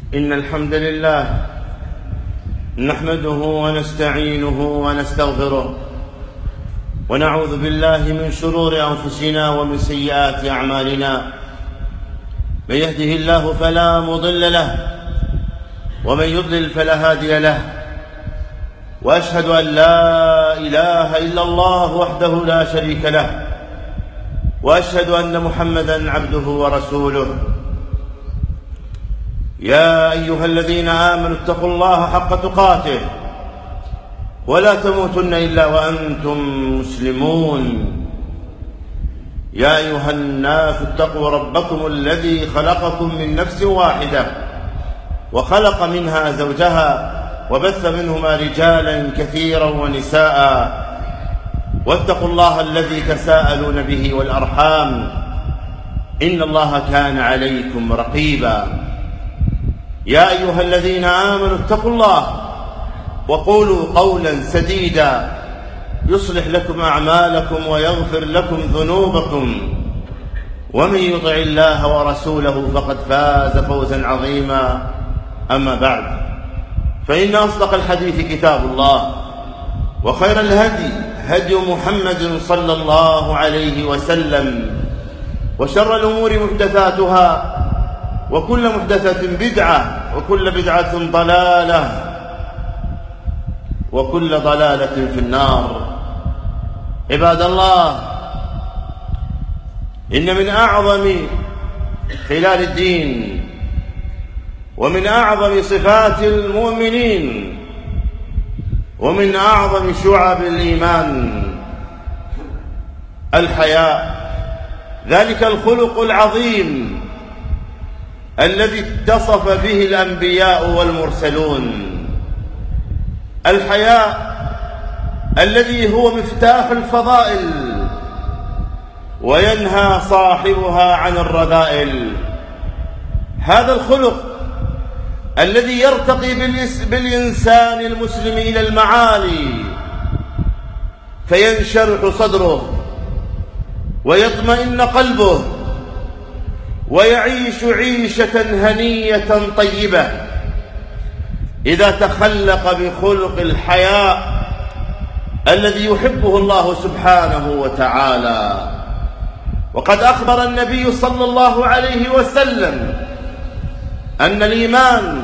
إن الحمد لله نحمده ونستعينه ونستغفره ونعوذ بالله من شرور أنفسنا ومن سيئات أعمالنا. من يهده الله فلا مضل له ومن يضلل فلا هادي له، وأشهد أن لا إله إلا الله وحده لا شريك له، وأشهد أن محمدًا عبده ورسوله. يا أيها الذين آمنوا اتقوا الله حق تقاته ولا تموتن إلا وأنتم مسلمون. يا أيها الناس اتقوا ربكم الذي خلقكم من نفس واحدة وخلق منها زوجها وبث منهما رجالا كثيرا ونساء، واتقوا الله الذي تساءلون به والأرحام إن الله كان عليكم رقيبا. يا أيها الذين آمنوا اتقوا الله وقولوا قولا سديدا يصلح لكم أعمالكم ويغفر لكم ذنوبكم، ومن يطع الله ورسوله فقد فاز فوزا عظيما. أما بعد، فإن أصدق الحديث كتاب الله، وخير الهدي هدي محمد صلى الله عليه وسلم، وشر الأمور محدثاتها، وكل محدثة بدعة، وكل بدعة ضلالة، وكل ضلالة في النار. عباد الله، إن من أعظم خلال الدين ومن أعظم صفات المؤمنين ومن أعظم شعب الإيمان الحياء، ذلك الخلق العظيم الذي اتصف به الأنبياء والمرسلون، الحياء الذي هو مفتاح الفضائل وينهى صاحبها عن الرذائل. هذا الخلق الذي يرتقي بالإنسان المسلم إلى المعالي، فينشرح صدره ويطمئن قلبه ويعيش عيشة هنية طيبة إذا تخلق بخلق الحياء الذي يحبه الله سبحانه وتعالى. وقد أخبر النبي صلى الله عليه وسلم أن الإيمان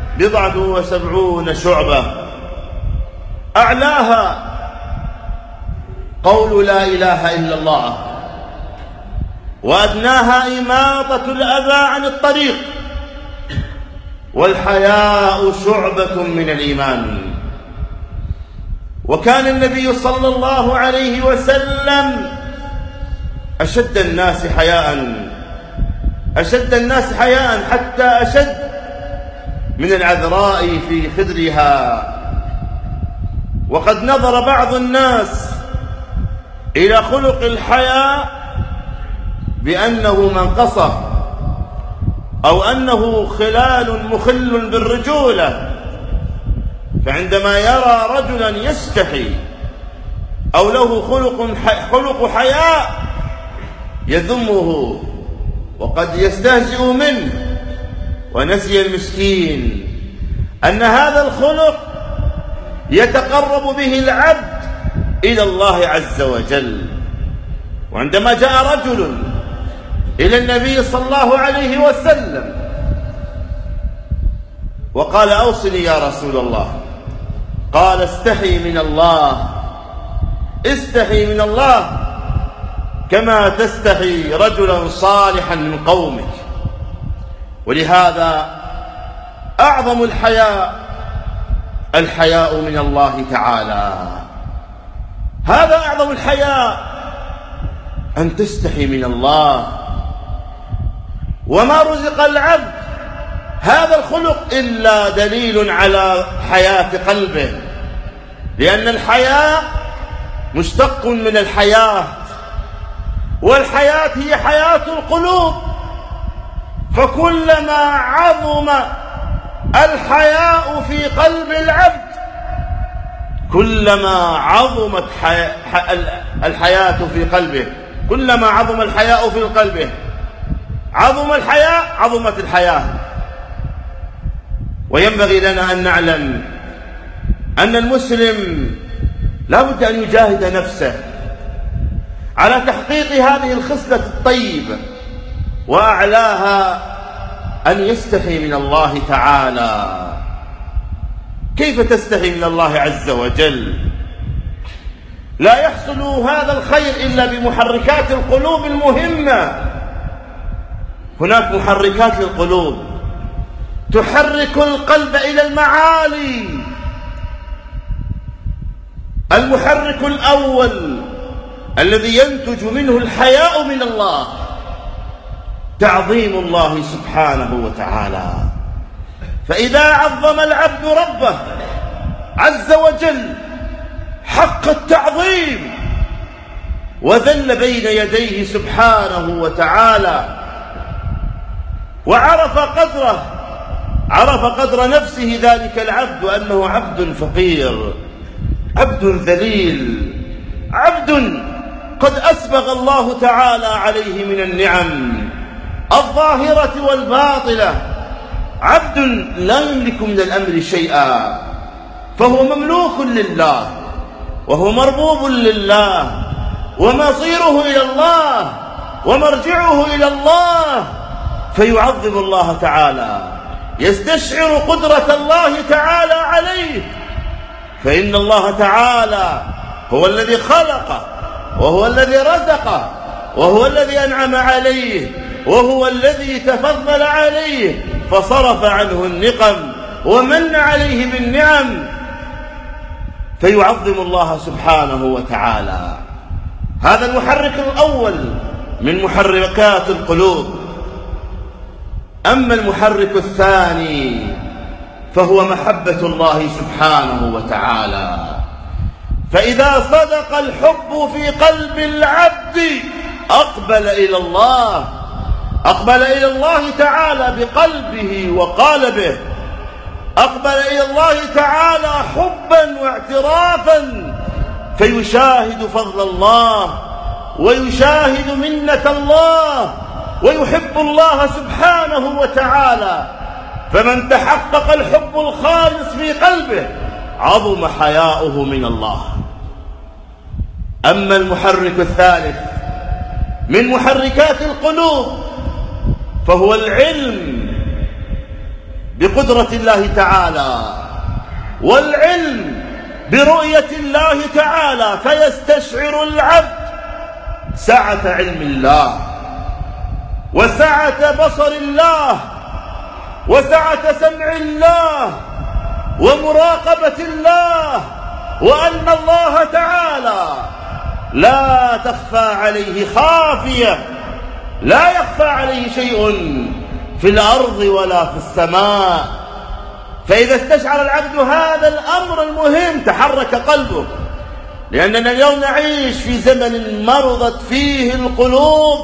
79 شعبة، أعلاها قول لا إله إلا الله، وأدناها إماطة الأذى عن الطريق، والحياء شعبة من الإيمان. وكان النبي صلى الله عليه وسلم أشد الناس حياء حتى أشد من العذراء في خدرها. وقد نظر بعض الناس إلى خلق الحياء بأنه منقصة، أو أنه مخل بالرجولة، فعندما يرى رجلا يستحي أو له خلق حياء يذمه وقد يستهزئ منه، ونسي المسكين أن هذا الخلق يتقرب به العبد إلى الله عز وجل. وعندما جاء رجل إلى النبي صلى الله عليه وسلم وقال أوصني يا رسول الله، قال استحي من الله كما تستحي رجلا صالحا من قومك. ولهذا أعظم الحياء من الله تعالى. هذا أعظم الحياء، أن تستحي من الله. وما رزق العبد هذا الخلق إلا دليل على حياة قلبه، لأن الحياء مشتق من الحياة، والحياة هي حياة القلوب. فكلما عظم الحياء في قلب العبد كلما عظمت الحياة في قلبه، كلما عظم الحياء في قلبه عظم الحياء عظمت الحياة. وينبغي لنا أن نعلم أن المسلم لا بد أن يجاهد نفسه على تحقيق هذه الخصلة الطيبة، وأعلاها أن يستحي من الله تعالى. كيف تستحي من الله عز وجل؟ لا يحصل هذا الخير إلا بمحركات القلوب المهمة. هناك محركات للقلوب تحرك القلب إلى المعالي. المحرك الأول الذي ينتج منه الحياء من الله تعظيم الله سبحانه وتعالى. فإذا عظم العبد ربه عز وجل حق التعظيم وذل بين يديه سبحانه وتعالى وعرف قدره، عرف قدر نفسه ذلك العبد أنه عبد فقير، عبد ذليل، عبد قد أسبغ الله تعالى عليه من النعم الظاهرة والباطلة، عبد لا يملك من الأمر شيئا، فهو مملوك لله وهو مربوب لله ومصيره إلى الله ومرجعه إلى الله، فيعظم الله تعالى، يستشعر قدرة الله تعالى عليه، فإن الله تعالى هو الذي خلقه وهو الذي رزقه وهو الذي أنعم عليه وهو الذي تفضل عليه فصرف عنه النقم ومن عليه بالنعم، فيعظم الله سبحانه وتعالى. هذا المحرك الأول من محركات القلوب. أما المحرك الثاني فهو محبة الله سبحانه وتعالى. فإذا صدق الحب في قلب العبد أقبل إلى الله، أقبل إلى الله تعالى بقلبه وقالبه، أقبل إلى الله تعالى حبا واعترافا، فيشاهد فضل الله ويشاهد منة الله ويحب الله سبحانه وتعالى. فمن تحقق الحب الخالص في قلبه عظم حياؤه من الله. أما المحرك الثالث من محركات القلوب فهو العلم بقدرة الله تعالى والعلم برؤية الله تعالى، فيستشعر العبد سعة علم الله وسعة بصر الله وسعة سمع الله ومراقبة الله، وأن الله تعالى لا تخفى عليه خافية، لا يخفى عليه شيء في الأرض ولا في السماء. فإذا استشعر العبد هذا الأمر المهم تحرك قلبه، لأننا اليوم نعيش في زمن مرضت فيه القلوب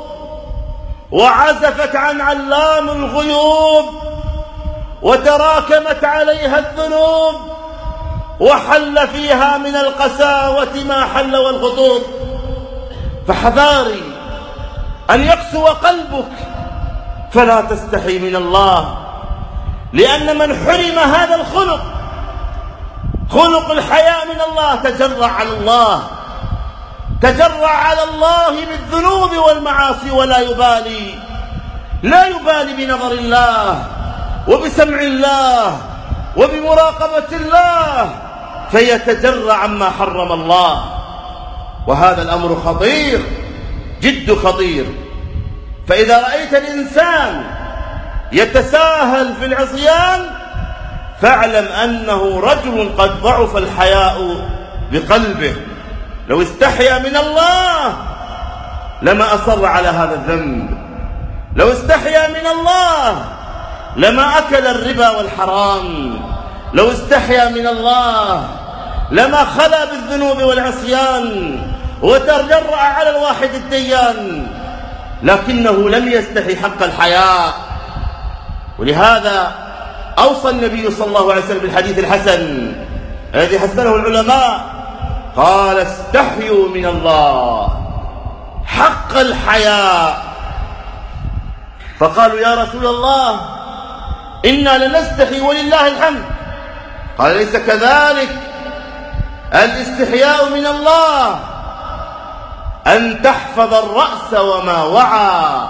وعزفت عن علام الغيوب وتراكمت عليها الذنوب وحل فيها من القساوة ما حل والخطوب. فحذاري أن يقسو قلبك فلا تستحي من الله، لأن من حرم هذا الخلق، خلق الحياء من الله، تجرع على الله، تجرع على الله بالذنوب والمعاصي ولا يبالي، لا يبالي بنظر الله وبسمع الله وبمراقبة الله، فيتجرع عما حرم الله. وهذا الأمر خطير، جد خطير. فإذا رأيت الإنسان يتساهل في العصيان فاعلم أنه رجل قد ضعف الحياء بقلبه. لو استحيا من الله لما أصر على هذا الذنب، لو استحيا من الله لما أكل الربا والحرام، لو استحيا من الله لما خلا بالذنوب والعصيان وتجرأ على الواحد الديان، لكنه لم يستحي حق الحياء. ولهذا أوصى النبي صلى الله عليه وسلم بالحديث الحسن الذي حسنه العلماء، قال: استحيوا من الله حق الحياء. فقالوا: يا رسول الله إنا لنستحي ولله الحمد. قال ليس كذلك، الاستحياء من الله أن تحفظ الرأس وما وعى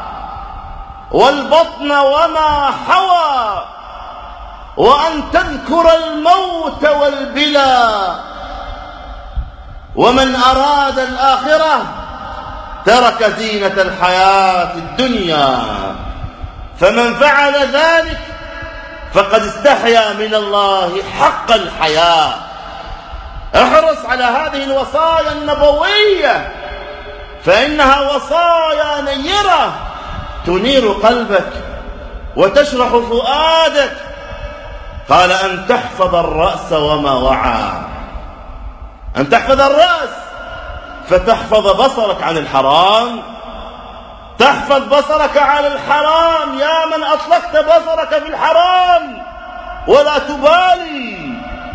والبطن وما حوى، وأن تذكر الموت والبلى. ومن أراد الآخرة ترك زينة الحياة الدنيا، فمن فعل ذلك فقد استحيا من الله حق الحياء. احرص على هذه الوصايا النبوية، فإنها وصايا نيرة تنير قلبك وتشرح فؤادك. قال أن تحفظ الرأس وما وعى، أن تحفظ الرأس فتحفظ بصرك عن الحرام، تحفظ بصرك عن الحرام. يا من أطلقت بصرك في الحرام ولا تبالي،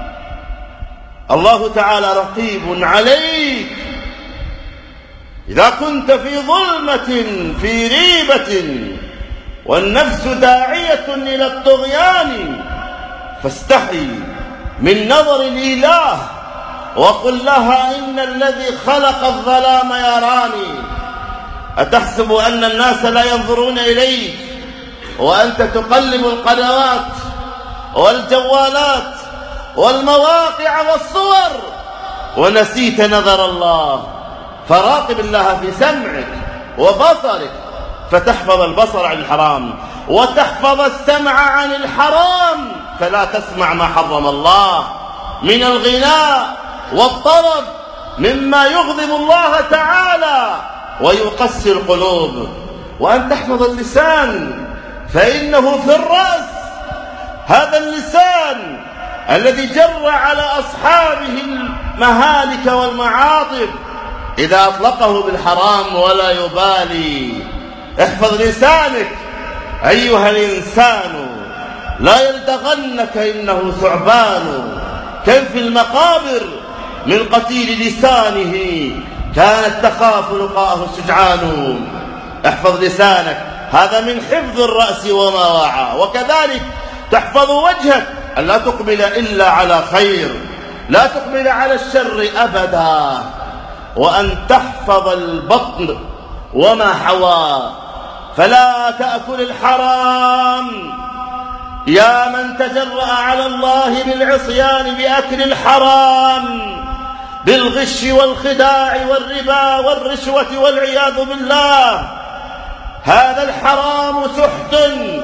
الله تعالى رقيب عليك. إذا كنت في ظلمة في ريبة والنفس داعية إلى الطغيان فاستحي من نظر الإله وقل لها إن الذي خلق الظلام يراني. أتحسب أن الناس لا ينظرون إليك وأنت تقلب القنوات والجوالات والمواقع والصور ونسيت نظر الله؟ فراقب الله في سمعك وبصرك فتحفظ البصر عن الحرام، وتحفظ السمع عن الحرام فلا تسمع ما حرم الله من الغناء والطرب مما يغضب الله تعالى ويقسي القلوب. وأن تحفظ اللسان فإنه في الرأس، هذا اللسان الذي جر على أصحابه المهالك والمعاطب إذا أطلقه بالحرام ولا يبالي. احفظ لسانك أيها الإنسان، لا يلدغنك إنه ثعبان. كم في المقابر من قتيل لسانه كانت تخاف لقاءه السجعان. احفظ لسانك، هذا من حفظ الرأس وما وعى. وكذلك تحفظ وجهك، أن لا تقبل إلا على خير، لا تقبل على الشر أبدا. وأن تحفظ البطن وما حوى، فلا تأكل الحرام. يا من تجرأ على الله بالعصيان بأكل الحرام، بالغش والخداع والربا والرشوة والعياذ بالله، هذا الحرام سحت.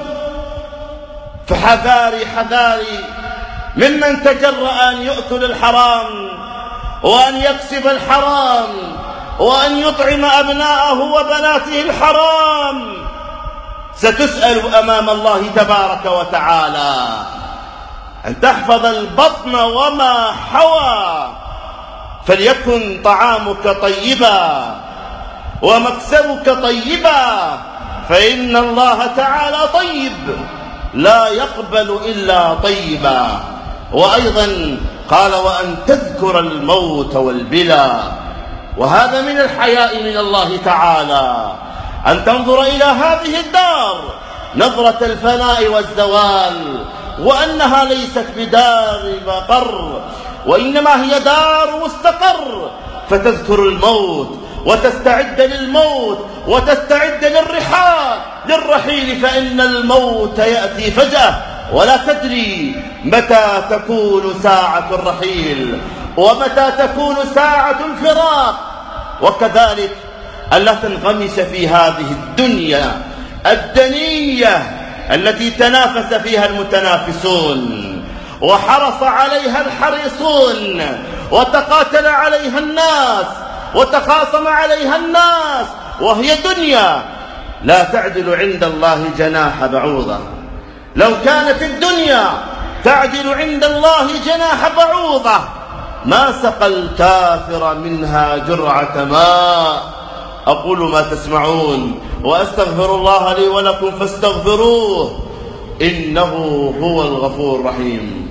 فحذاري حذاري ممن تجرأ أن يأكل الحرام وأن يكسب الحرام وأن يطعم أبناءه وبناته الحرام. ستسأل أمام الله تبارك وتعالى. أن تحفظ البطن وما حوى، فليكن طعامك طيبا ومكسبك طيبا، فإن الله تعالى طيب لا يقبل إلا طيبا. وأيضا قال وأن تذكر الموت والبلى، وهذا من الحياء من الله تعالى، أن تنظر إلى هذه الدار نظرة الفناء والزوال، وأنها ليست بدار مقر وإنما هي دار مستقر، فتذكر الموت وتستعد للموت وتستعد للرحيل، فإن الموت يأتي فجأة ولا تدري متى تكون ساعة الرحيل ومتى تكون ساعة الفراق. وكذلك ألا تنغمس في هذه الدنيا الدنية التي تنافس فيها المتنافسون وحرص عليها الحريصون وتقاتل عليها الناس وتخاصم عليها الناس، وهي دنيا لا تعدل عند الله جناح بعوضة. لو كانت الدنيا تعدل عند الله جناح بعوضة ما سقى الكافر منها جرعة ماء. أقول ما تسمعون وأستغفر الله لي ولكم فاستغفروه إنه هو الغفور الرحيم.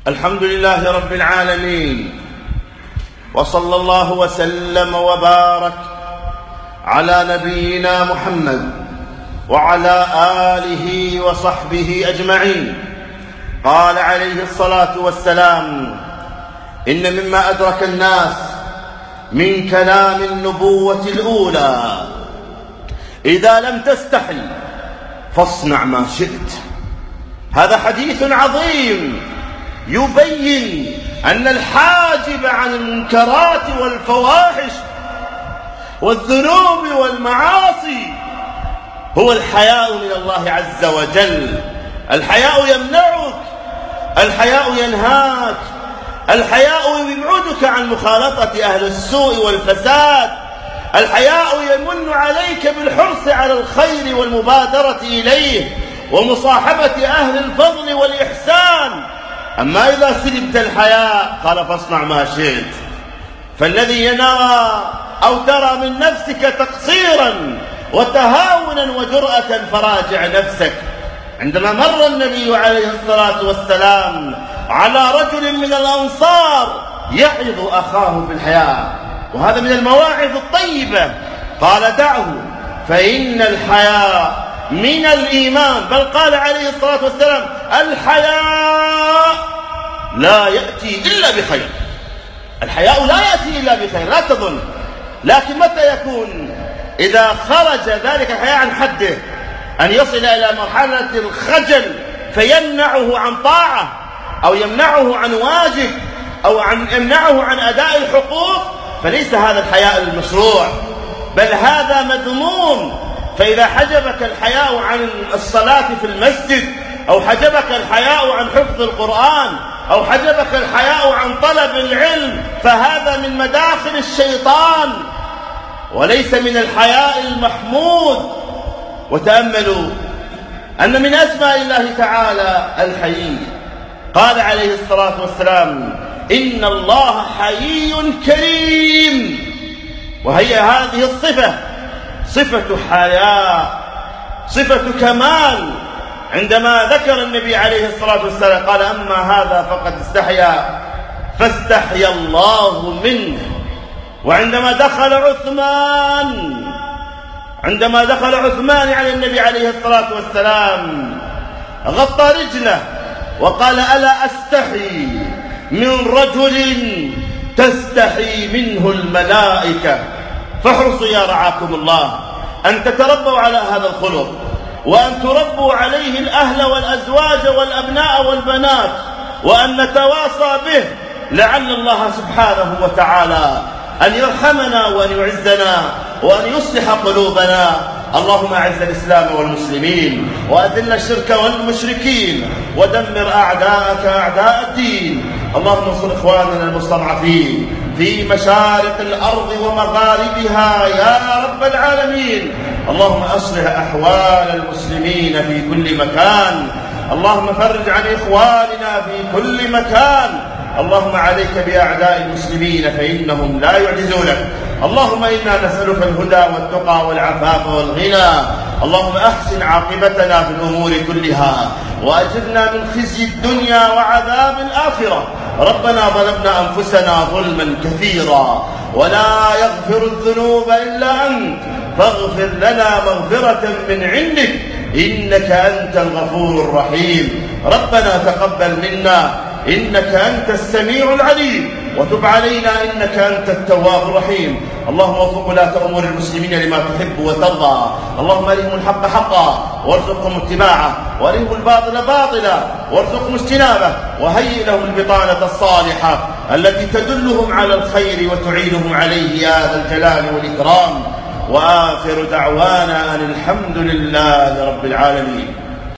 الحمد لله رب العالمين، وصلى الله وسلم وبارك على نبينا محمد وعلى آله وصحبه أجمعين. قال عليه الصلاة والسلام: إن مما أدرك الناس من كلام النبوة الأولى إذا لم تستحل فاصنع ما شئت. هذا حديث عظيم يبين أن الحاجب عن المنكرات والفواحش والذنوب والمعاصي هو الحياء من الله عز وجل. الحياء يمنعك، الحياء ينهاك، الحياء يبعدك عن مخالطة أهل السوء والفساد، الحياء يمن عليك بالحرص على الخير والمبادرة إليه ومصاحبة أهل الفضل والإحسان. أما إذا سلبت الحياء قال فاصنع ما شئت. فالذي ينرى أو ترى من نفسك تقصيرا وتهاونا وجرأة فراجع نفسك. عندما مر النبي عليه الصلاة والسلام على رجل من الأنصار يعظ أخاه في الحياء، وهذا من المواعظ الطيبة، قال: دعه فإن الحياء من الإيمان. بل قال عليه الصلاة والسلام: الحياء لا يأتي إلا بخير. الحياء لا يأتي إلا بخير، لا تظن. لكن متى يكون؟ إذا خرج ذلك الحياء عن حده، أن يصل إلى مرحلة الخجل فيمنعه عن طاعة أو يمنعه عن واجب أو يمنعه عن أداء الحقوق، فليس هذا الحياء المشروع، بل هذا مذموم. فإذا حجبك الحياء عن الصلاة في المسجد، أو حجبك الحياء عن حفظ القرآن، أو حجبك الحياء عن طلب العلم، فهذا من مداخل الشيطان وليس من الحياء المحمود. وتأملوا أن من أسماء الله تعالى الحيي. قال عليه الصلاة والسلام: إن الله حيي كريم. وهي هذه الصفة صفة حياء، صفة كمال. عندما ذكر النبي عليه الصلاة والسلام قال: أما هذا فقد استحيا فاستحيا الله منه. وعندما دخل عثمان على النبي عليه الصلاة والسلام غطى رجله وقال: ألا أستحي من رجل تستحي منه الملائكة. فاحرصوا يا رعاكم الله أن تتربوا على هذا الخلق، وأن تربوا عليه الأهل والأزواج والأبناء والبنات، وأن نتواصى به، لعل الله سبحانه وتعالى أن يرحمنا وأن يعزنا وأن يصلح قلوبنا. اللهم أعز الإسلام والمسلمين، وأذل الشرك والمشركين، ودمر أعداءك أعداء الدين. اللهم انصر إخواننا المستضعفين في مشارق الأرض ومغاربها يا رب العالمين. اللهم أصلح أحوال المسلمين في كل مكان. اللهم فرج عن إخواننا في كل مكان. اللهم عليك بأعداء المسلمين فإنهم لا يعجزونك. اللهم إنا نسألك الهدى والتقى والعفاف والغنى. اللهم أحسن عاقبتنا في الأمور كلها، وأجرنا من خزي الدنيا وعذاب الآخرة. ربنا ظلمنا أنفسنا ظلما كثيرا، ولا يغفر الذنوب إلا أنت، فاغفر لنا مغفرة من عندك إنك أنت الغفور الرحيم. ربنا تقبل منا إنك أنت السميع العليم، وتب علينا إنك أنت التواب الرحيم. اللهم وفق ولاة أمور المسلمين لما تحب وترضى. اللهم أرهم الحق حقا وارزقهم اتباعه، وأرهم الباطل باطلا وارزقهم اجتنابه، وهيئ لهم البطانة الصالحة التي تدلهم على الخير وتعينهم عليه يا ذا الجلال والإكرام. وآخر دعوانا أن الحمد لله رب العالمين.